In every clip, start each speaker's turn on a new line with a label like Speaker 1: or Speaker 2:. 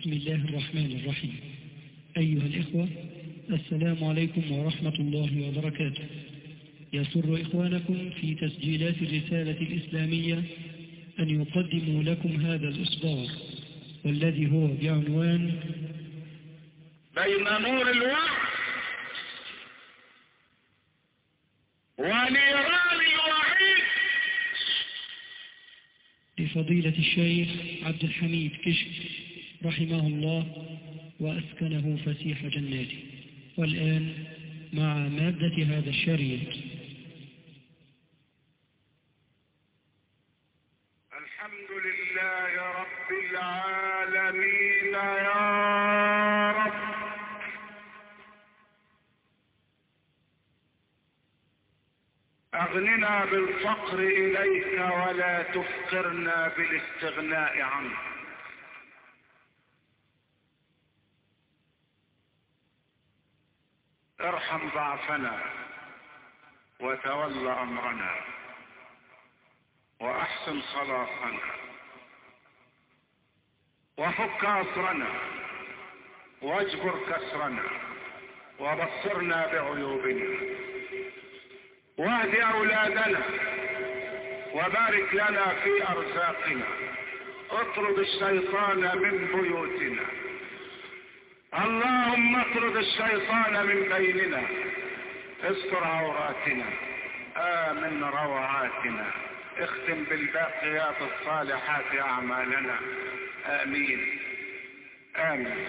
Speaker 1: بسم الله الرحمن الرحيم. أيها الإخوة، السلام عليكم ورحمة الله وبركاته. يسر إخوانكم في تسجيلات الرسالة الإسلامية أن يقدموا لكم هذا الإصدار، والذي هو بعنوان
Speaker 2: بين نور الوحي ونيران الوعيد،
Speaker 1: لفضيلة الشيخ عبد الحميد كشك رحمه الله وأسكنه فسيح جناته. والآن مع مادة هذا الشريط.
Speaker 2: الحمد لله رب العالمين يا رب، أغننا بالفقر إليك ولا تفقرنا بالاستغناء عنك. ارحم ضعفنا وتول أمرنا وأحسن خلاصنا وفك أسرنا واجبر كسرنا وبصرنا بعيوبنا واهد أولادنا وبارك لنا في أرزاقنا. اطرد الشيطان من بيوتنا، اللهم اطرد الشيطان من بيننا، استر عوراتنا، آمن روعاتنا، اختم بالباقيات الصالحات أعمالنا. آمين آمين.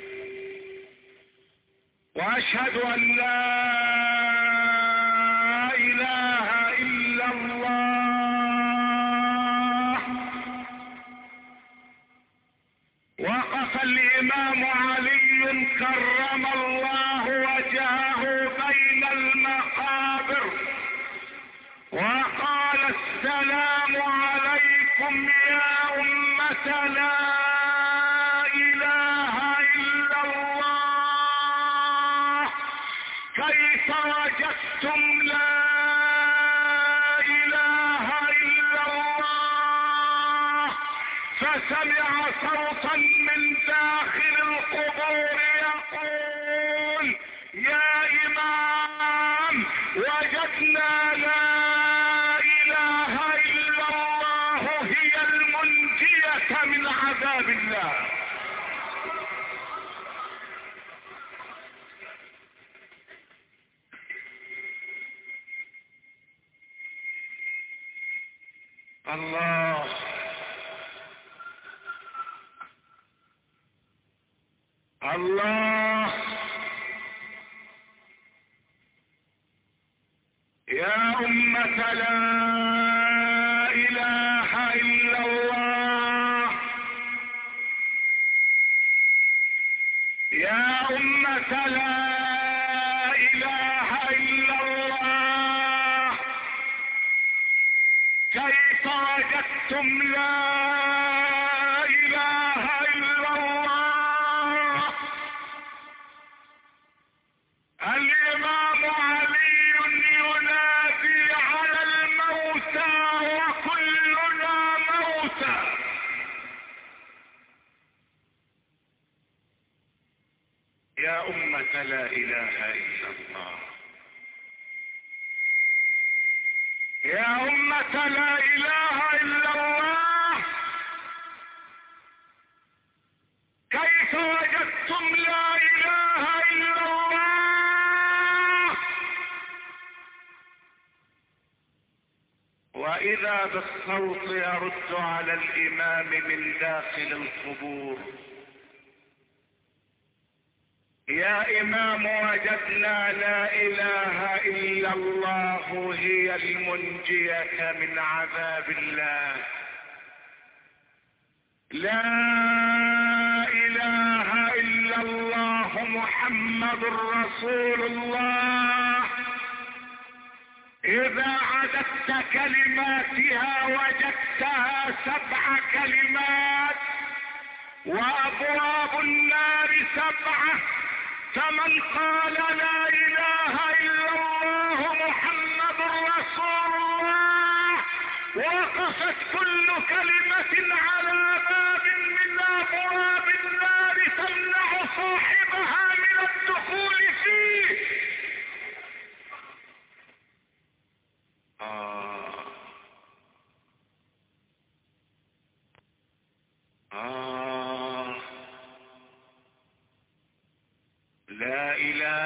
Speaker 2: وأشهد أن لا إله إلا الله. وقف الإمام علي كرم الله وجهه بين المقابر وقال: السلام عليكم يا أمة لا إله إلا الله، كيف وجدتم لا إله إلا الله؟ فسمع صوتا من داخل القبور يقول: يا إمام، وجدنا لا إله إلا الله هي المنجية من عذاب الله. الله الله. يا أمة لا إله إلا الله، يا أمة لا إله إلا الله، كيف وجدتم لا إله إلا الله؟ الإمام علي ينادي على الموتى وكلنا موتى. يا أمة لا إله إلا الله، يا أمة لا إله إلا الله، كيف وجدتم لا إله إلا الله؟ وإذا بالصوت يرد على الإمام من داخل القبور: يا إمام، وجدنا لا إله إلا الله هي المنجية من عذاب الله. لا إله إلا الله محمد رسول الله. إذا عددت كلماتها وجدتها 7 كلمات، وأبواب النار 7، فمن قال لا إله إلا الله محمد رسول الله وقفت كل كلمة على باب من أبواب النار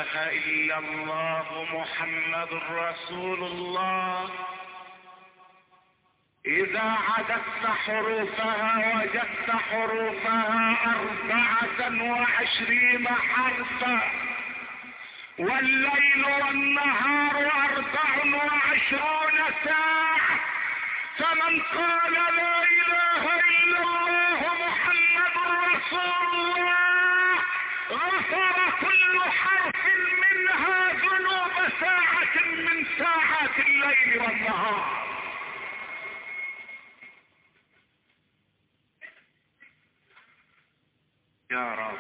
Speaker 2: اله الا الله محمد رسول الله. اذا عددت حروفها وجدت حروفها 24 حرفا، والليل والنهار 24 ساعة. فمن قال لا اله الا الله محمد رسول الله غفر كل حرف منها ذنوب ساعة من ساعات الليل والنهار. يا رب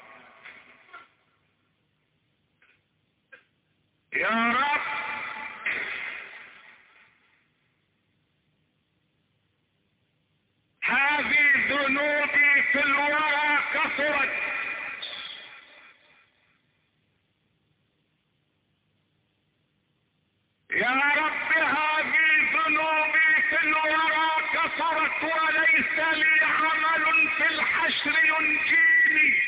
Speaker 2: يا رب، هذه ذنوبي في الورى كثرت، يا رب هذه ذنوبي في الورى كثرت، وليس لي عمل في الحشر ينجيني.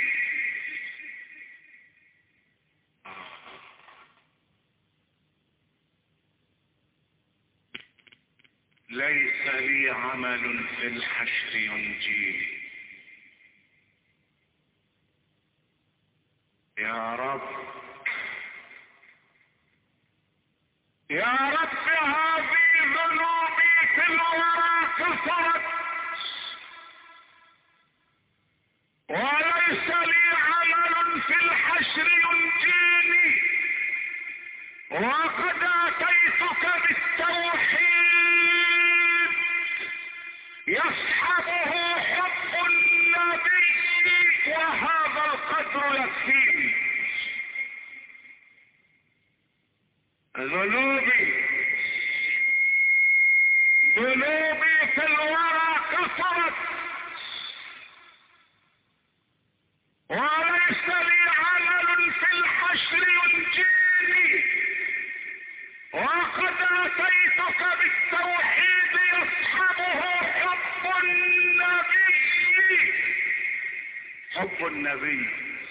Speaker 2: ليس لي عمل في الحشر ينجيني. يا رب يا رب هذه ذنوبي في الورى كثرت، وليس لي عمل في الحشر ينجيني، وقد اتيتك بالتوحيد يصحبه حب النبي، وهذا القدر يكفيني. ذنوبي في الورى كثرت، وليس لي عمل في الحشر ينجيني، وقد اتيتك بالتوحيد يصحبه حب النبي. حب النبي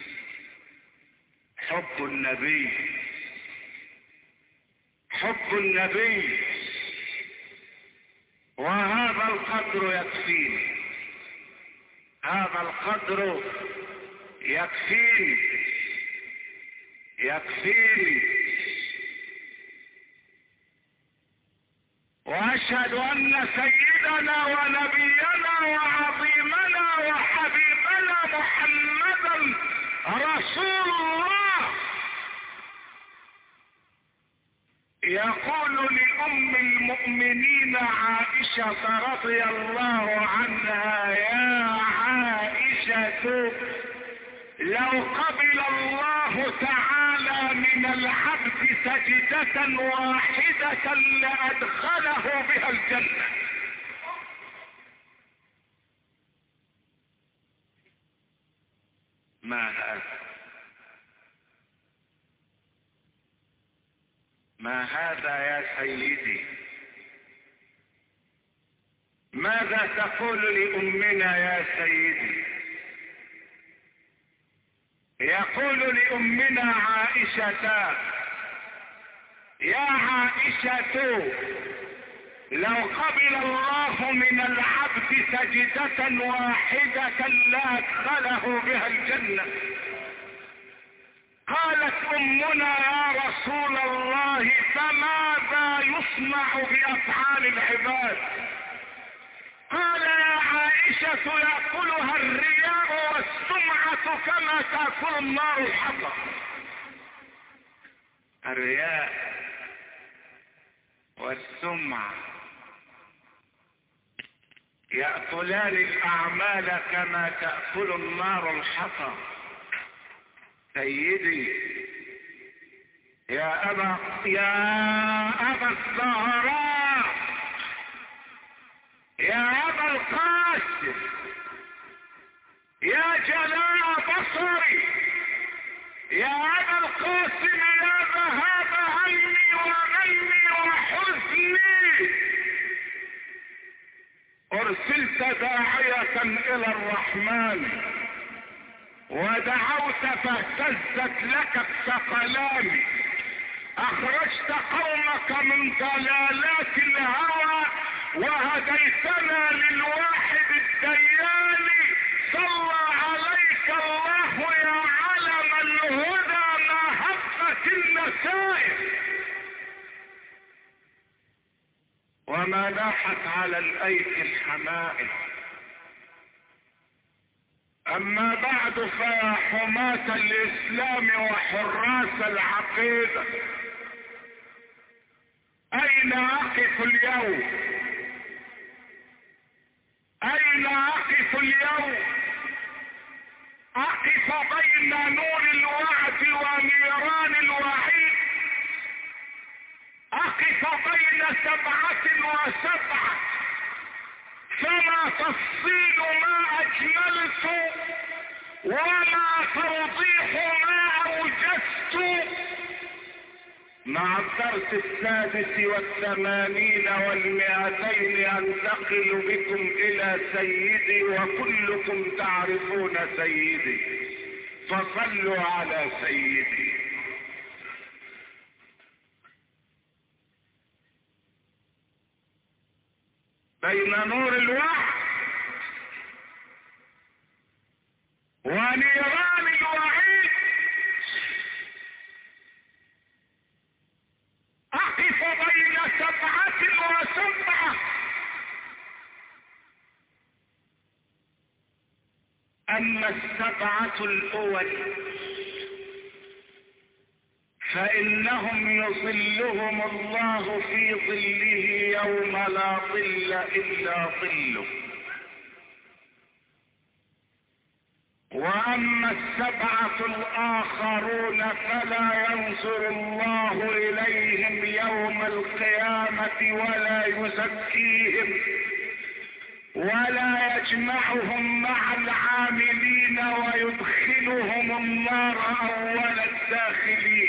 Speaker 2: حب النبي حب النبي، وهذا القدر يكفيني، هذا القدر يكفيني يكفيني. واشهد ان سيدنا ونبينا وعظيمنا وحبيبنا محمدا رسول الله يقول لأم المؤمنين عائشة رضي الله عنها: يا عائشة، لو قبل الله تعالى من العبد سجدة واحدة لأدخله بها الجنة. ما هذا؟ ما هذا يا سيدي؟ ماذا تقول لأمنا يا سيدي؟ يقول لأمنا عائشة: يا عائشة، لو قبل الله من العبد سجدة واحدة لأدخله بها الجنة. قالت أمنا: يا رسول الله، فماذا يصنع بأفعال العباد؟ قال: يا عائشة، يأكلها الرياء والسمعة كما تأكل النار الحطب. الرياء والسمعة يأكلان الأعمال كما تأكل النار الحطب. سيدي يا أبا الزهراء، يا أبا القاسم، يا جلاء بصري، يا أبا القاسم، يا ذهاب همي وغمي وحزني، أرسلت داعية إلى الرحمن ودعوت فاهتزت لك الثقلان، اخرجت قومك من ضلالات الهوى وهديتنا للواحد الديان. صلى عليك الله يا علم الهدى ما هبت النسائم وما لاحت على الايك الحمائم. اما بعد فيا حماة الاسلام وحراس العقيدة، اين اقف اليوم؟ اين اقف اليوم؟ اقف بين نور الوعد ونيران الوعيد، اقف بين 7 و7، فما تفصيل ما اجملت وما توضيح ما اوجزت. مع الدرس 86 و200 انتقل بكم الى سيدي وكلكم تعرفون سيدي، فصلوا على سيدي. بين نور الوحي ونيران الوعيد اقف بين 7 و7. اما 7 الاول فانهم يظلهم الله في ظله يوم لا ظل الا ظله. واما 7 الاخرون فلا ينظر الله اليهم يوم القيامة ولا يزكيهم ولا يجمعهم مع العاملين ويدخلهم النار اول الداخلين.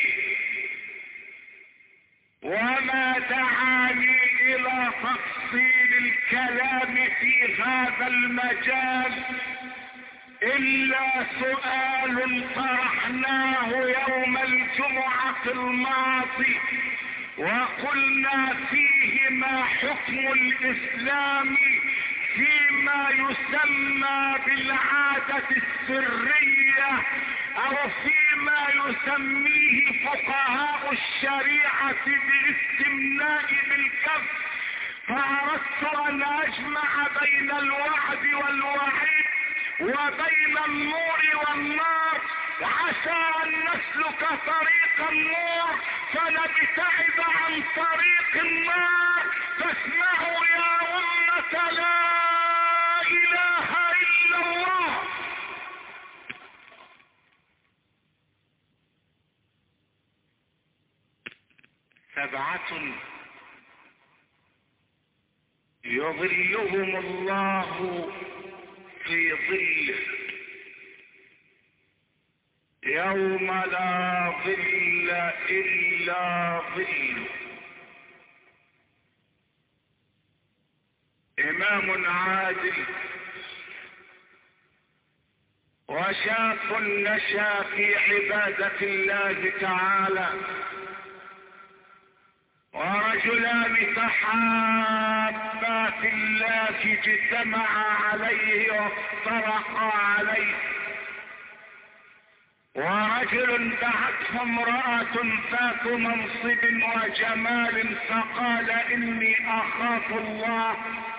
Speaker 2: وما دعاني الى تفصيل الكلام في هذا المجال الا سؤال طرحناه يوم الجمعة الماضي وقلنا فيه ما حكم الاسلام فيما يسمى بالعادة السرية او فيما يسميه فقهاء الشريعة بالاستمناء بالكف. فاردت ان اجمع بين الوعد والوعيد وبين النور والنار عسى ان نسلك طريق النور فنبتعد عن طريق النار. فاسمعوا يا أمة لا اله الا الله. سبعة يظلهم الله في ظله يوم لا ظل الا ظله. امام عادل وشاب نشا في عبادة الله تعالى، ورجلان تحابا في الله اجتمعا عليه وافترقا عليه. ورجل دعته امرأة ذات منصب وجمال فقال اني اخاف الله.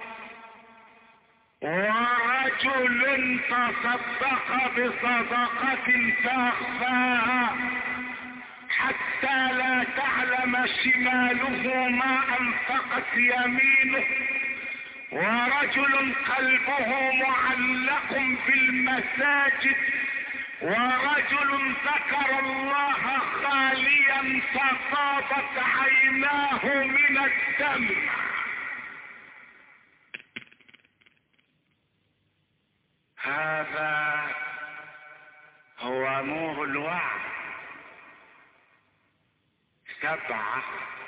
Speaker 2: ورجل تصدق بصدقة فاخفاها حتى لا تعلم شماله ما انفقت يمينه. ورجل قلبه معلق بالمساجد. ورجل ذكر الله خاليا ففاضت عيناه من الدمع. هذا هو نور الوعي. 7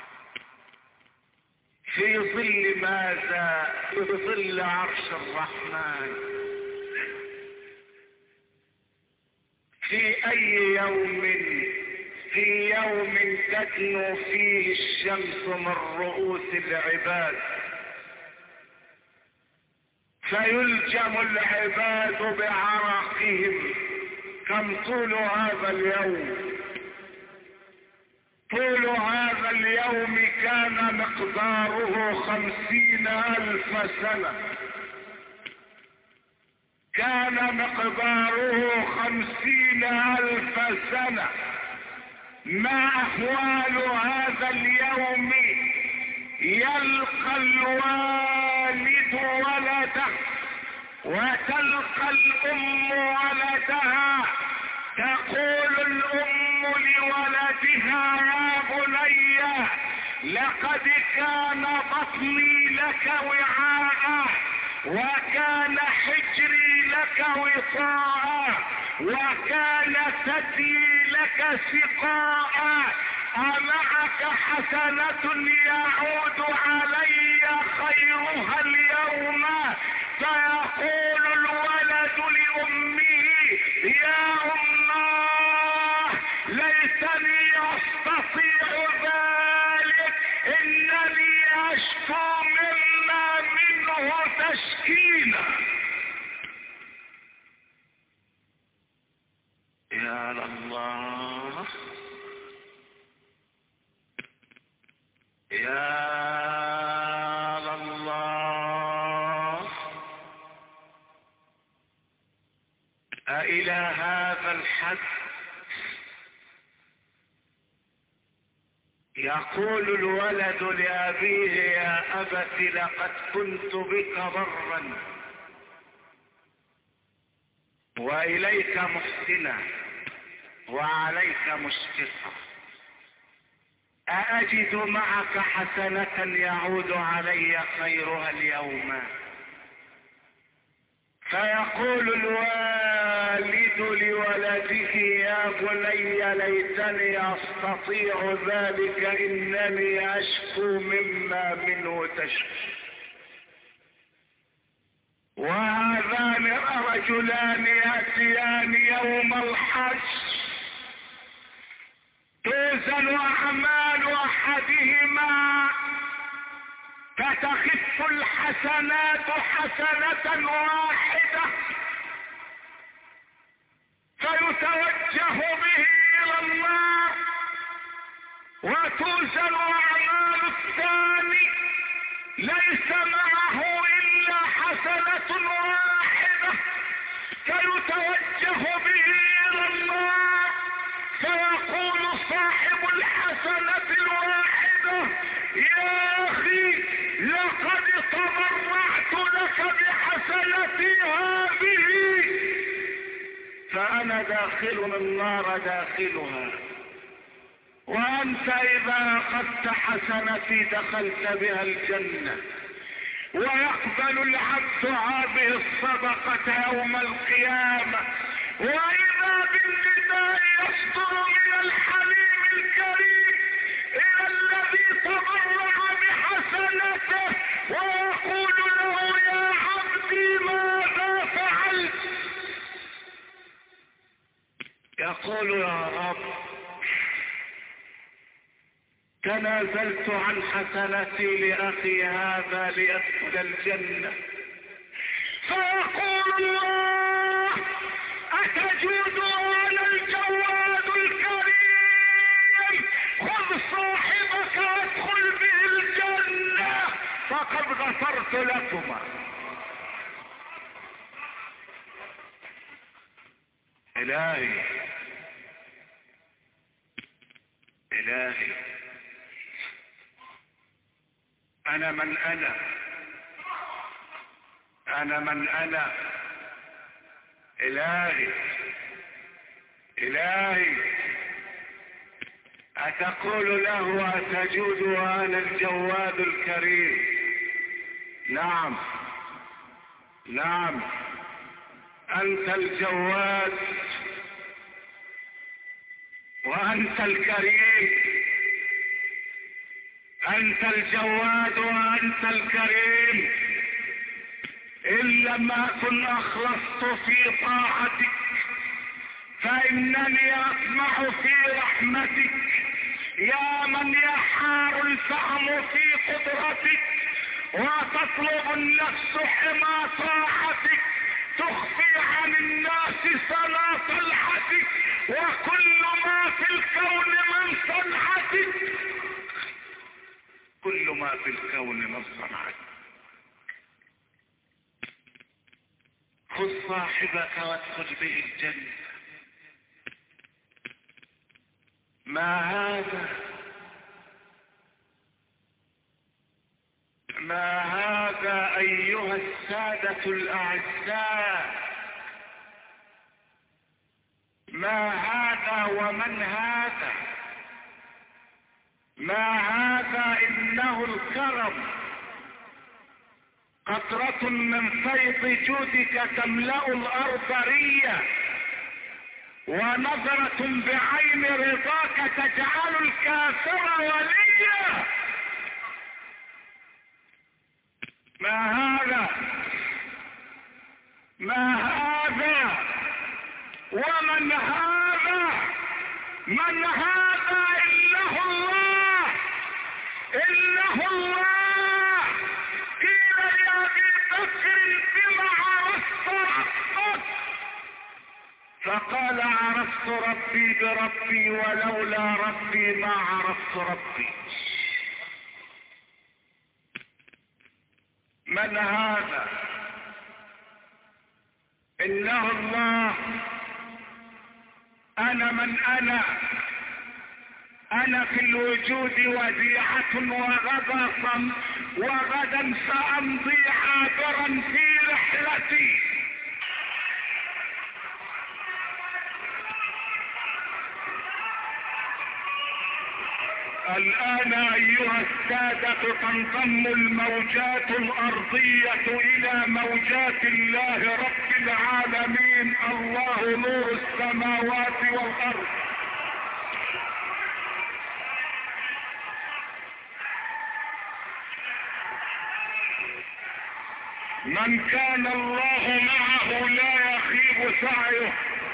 Speaker 2: في ظل ماذا؟ في ظل عرش الرحمن. في أي يوم؟ في يوم تدنو فيه الشمس من رؤوس العباد، فيلجم العباد بعرقهم. كم طول هذا اليوم؟ طول هذا اليوم كان مقداره 50,000 سنة. كان مقداره 50,000 سنة. ما أحوال هذا اليوم؟ يلقى الوالد ولده وتلقى الأم ولدها. تقول الأم لولدها: يا بني، لقد كان بطني لك وعاء، وكان حجري لك وطاء، وكان ثديي لك سقاء. أمعك حسنة يعود علي خيرها اليوم؟ فيقول الولد لأمه: يا أماه، ليتني أستطيع ذلك، إنني أشكو مما منه تشكينا. يا الله، يا الله، أإلى هذا الحد؟ يقول الولد لأبيه: يا أبت، لقد كنت بك برا وإليك محسنا وعليك مشفقا، أأجد معك حسنة يعود علي خيرها اليوم؟ فيقول الوالد لولده: يا بني، ليتني أستطيع ذلك، إنني أشكو مما منه تشكو. وهذان رجلان يأتيان يوم الحج، توزن أعمال أحدهما فتخف الحسنات حسنة واحدة، فيتوجه به إلى النار، وتوزن أعمال الثاني ليس معه إلا حسنة واحدة، فيتوجه به إلى النار، فيقول صاحب الحسنة الواحدة: يا أخي، لقد تبرعت لك بحسنتي هذه، فأنا داخل النار داخلها، وأنت إذا أخذت حسنتي دخلت بها الجنة. ويقبل العبد هذه الصدقة يوم القيامة، وإذا بالنداء يصدر من الحليم الكريم إلى الذي تبرع بحسنته، ويقول له: يا عبدي، ماذا فعلت؟ يقول: يا رب، تنازلت عن حسنتي لأخي هذا لأدخل الجنة. فيقول الله: أتجود على الجواد الكريم، خذ صاحبك وادخل به الجنة، فقد غفرت لكما. إلهي، إلهي، أنا من أنا من أنا. إلهي، إلهي، أتقول له: أتجود وأنا الجواد الكريم؟ نعم، نعم، أنت الجواد وأنت الكريم، أنت الجواد وأنت الكريم. إن لم أكن أخلصت في طاعتك فإنني أطمع في رحمتك يا من يحار الفهم في قدرتك، وتطلب النفس حمى طاعتك، تخفي عن الناس صلاة صلحتك، وكل ما في الكون من صنعتك، كل ما في الكون من صنعتك. خذ صاحبك وادخل به الجنة. ما هذا أيها السادة الأعزاء، ما هذا ومن هذا؟ ما هذا؟ إنه الكرم، قطرة من فيض جودك تملأ الأرض ريا، ونظرة بعين رضاك تجعل الكافر وليا. ما هذا؟ ما هذا ومن هذا؟ من هذا؟ إنه الله، إنه الله. قيل لأبي بكر بما عرفت ربك؟ فقال عرفت ربي بربي، ولولا ربي ما عرفت ربي. من هذا؟ إنه الله. أنا من أنا في الوجود وديعة، وغدا سأمضي عابرا في رحلتي. الآن أيها السادة تنضم الموجات الأرضية إلى موجات الله رب العالمين، الله نور السماوات والأرض. من كان الله معه لا يخيب سعيه،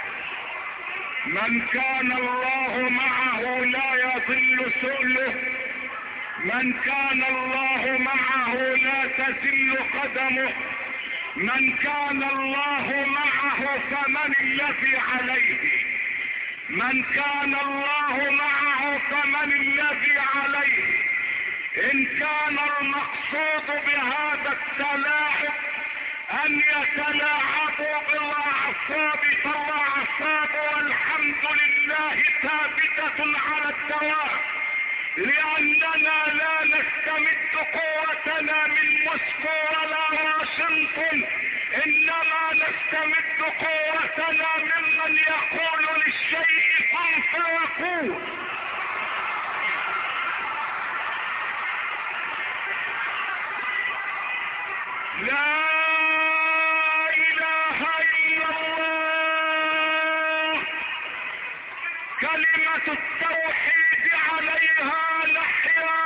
Speaker 2: من كان الله معه لا يضل سؤله، من كان الله معه لا تزل قدمه، من كان الله معه فمن الذي عليه؟ من كان الله معه فمن الذي عليه؟ إن كان المقصود بهذا التلاعب أن يتلاعبوا بالأعصاب، فالأعصاب والحمد لله ثابتة على الدوام، لأننا لا نستمد قوتنا من موسكو ولا واشنطن، إنما نستمد قوتنا ممن يقول للشيء كن فيكون. لا إله إلا الله. كلمة التوحيد عليها نحيا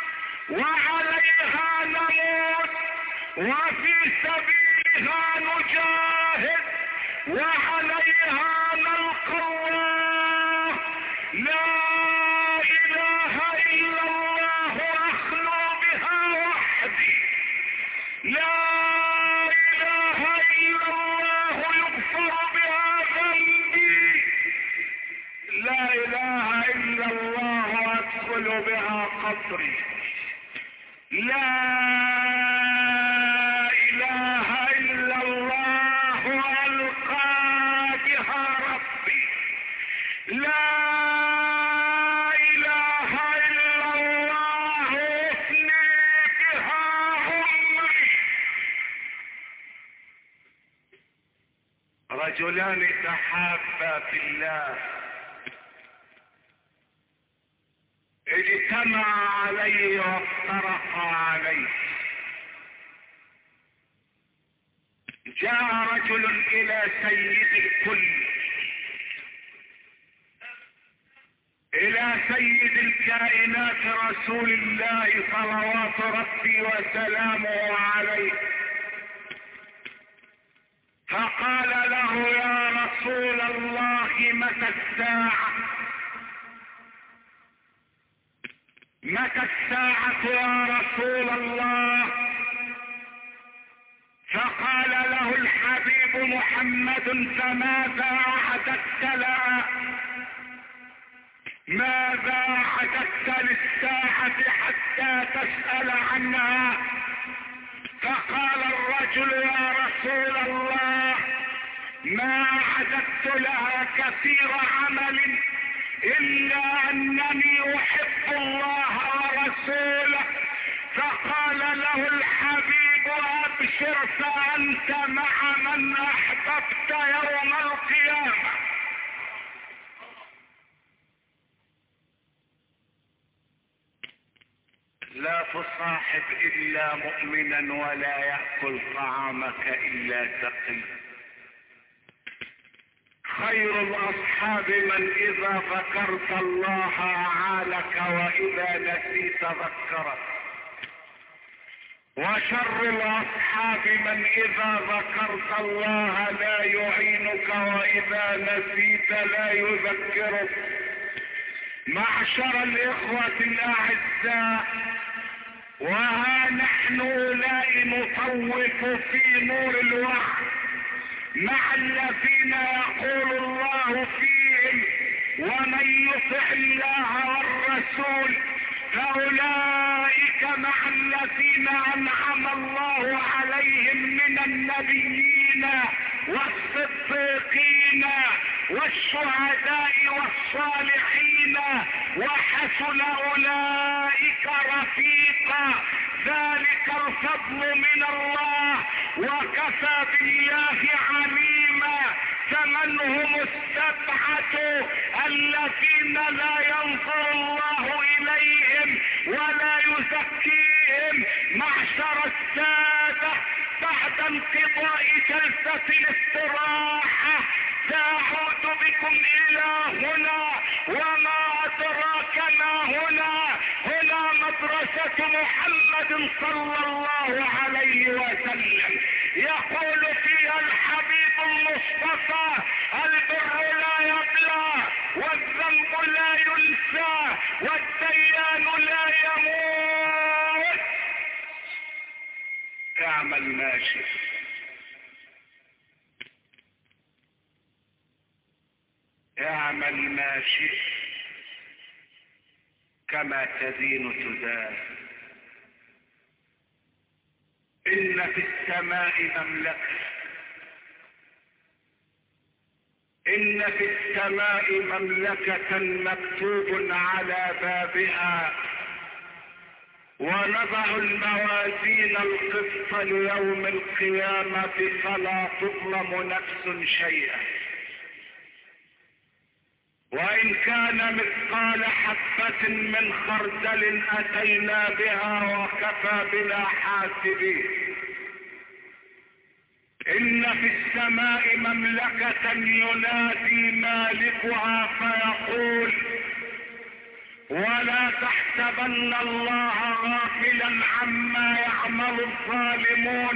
Speaker 2: وعليها نموت، وفي سبيلها نجاهد وعليها نلقى الله. لا إله إلا الله أخلو بها وحدي، لا إله إلا الله يغفر بها ذنبي، لا إله إلا الله أدخل بها قبري، لا إله إلا الله ألقى بها ربي، لا إله إلا الله أفني بها عمري. رجلان تحابا في الله اجتمعا عليه وافترقا عليه. جاء رجل الى سيد الكل، الى سيد الكائنات رسول الله صلوات ربي وسلامه عليه، فقال له يا رسول الله متى الساعة؟ متى الساعة يا رسول الله؟ فقال له الحبيب محمد فماذا أعددت لها؟ ماذا أعددت للساعة حتى تسأل عنها؟ فقال الرجل يا رسول الله ما أعددت لها كثير عمل إلا أنني أحب الله ورسوله. فقال له الحبيب أبشر فأنت مع من أحببت يوم القيامة. لا تصاحب إلا مؤمنا ولا يأكل طعامك إلا تقي. خير الأصحاب من إذا ذكرت الله أعانك وإذا نسيت ذكرك. وشر الأصحاب من إذا ذكرت الله لا يعينك وإذا نسيت لا يذكرك. معشر الإخوة الأعزاء، وها نحن لا نطوف في نور الوحي مع الذين يقول الله فيهم ومن يطع الله والرسول فأولئك مع الذين أنعم الله عليهم من النبيين والصديقين والشهداء والصالحين وحسن أولئك رفيقا. ذلك الفضل من الله وكفى بالله عليما. فمن هم السبعة الذين لا ينظر الله إليهم ولا يزكيهم؟ معشر السادة، بعد انقضاء جلسة الاستراحة سأعود بكم إلى هنا. وما أدراك ما هنا؟ هنا مدرسة محمد صلى الله عليه وسلم. يقول فيها الحبيب المصطفى البر لا يبلى والذنب لا ينسى والديان لا يموت. اعمل ما شئت. اعمل ما شئت كما تدين تدان. إن في السماء مملكة، إن في السماء مملكة مكتوب على بابها ونضع الموازين القسط ليوم القيامة فلا تظلم نفس شيئا وإن كان مثقال حبة من خردل أتينا بها وكفى بنا حاسبين. إن في السماء مملكة ينادي مالكها فيقول ولا تحسبن الله غافلا عما يعمل الظالمون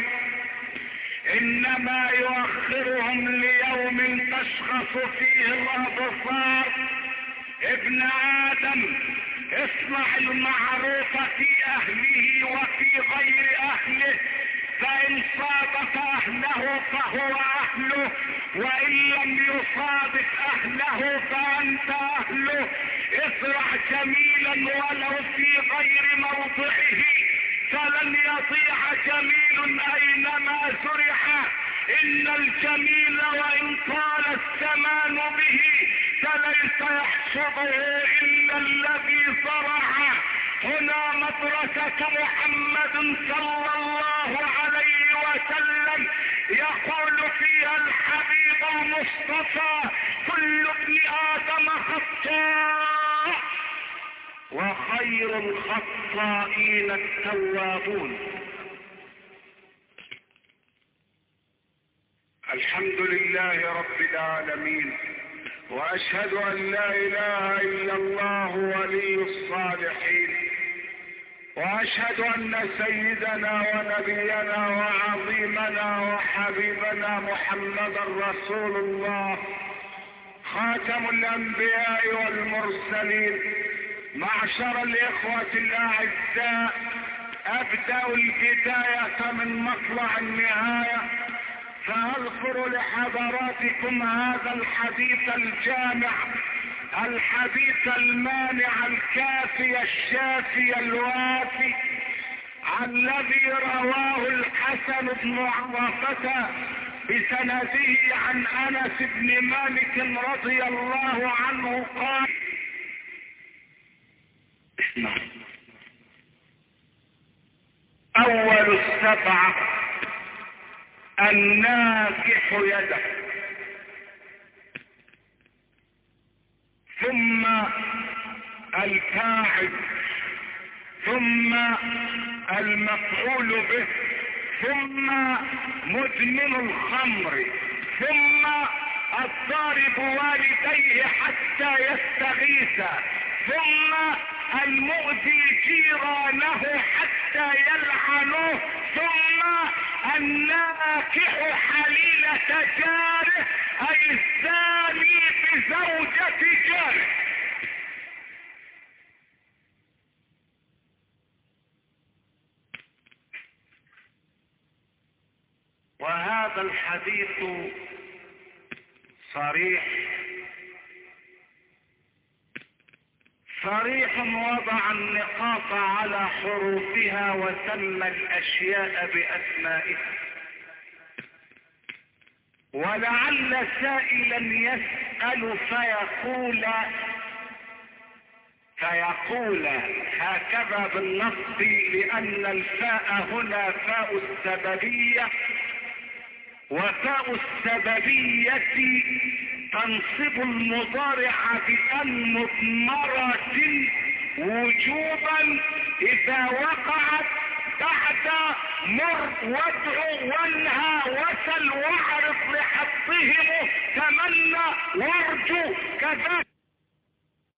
Speaker 2: إنما يؤخرهم ليوم تشخص فيه الأبصار. ابن آدم اصنع المعروف في أهله وفي غير أهله فإن صادف أهله فهو أهله وإن لم يصادف أهله فأنت أهله. اصنع جميلا ولو في غير موضعه فلن يضيع جميل أينما زرع. إن الجميل وإن طال الزمان به فليس يحسبه إلا الذي زرع. هنا مدرسة محمد صلى الله عليه وسلم يقول فيها الحبيب المصطفى كل ابن آدم خطاء وخير الخطائين التوابون. الحمد لله رب العالمين واشهد ان لا اله الا الله ولي الصالحين واشهد ان سيدنا ونبينا وعظيمنا وحبيبنا محمدا رسول الله خاتم الأنبياء والمرسلين. معشر الإخوة الأعزاء، أبدأ البداية من مطلع النهاية، فأذكر لحضراتكم هذا الحديث الجامع، الحديث المانع الكافي الشافي الوافي، الذي رواه الحسن بن عرفة بسنده عن أنس بن مالك رضي الله عنه قال: أول السبعة الناكح يده، ثم الفاعل، ثم المفعول به، ثم مدمن الخمر، ثم الضارب والديه حتى يستغيث، ثم المؤذي جيرانه حتى يلعنوه، ثم الناكح حليلة جاره، أي الزاني بزوجة جاره. وهذا الحديث صريح وضع النقاط على حروفها وسمى الأشياء بأسمائها. ولعل سائلا يسأل فيقول هكذا بالنص، لأن الفاء هنا فاء السببية، وفاء السببية تنصب المضارع بأن مضمرة وجوبا إذا وقعت بعد مر وادع وانهى وسل واعرض لحظهم تمنى وارجو كذا.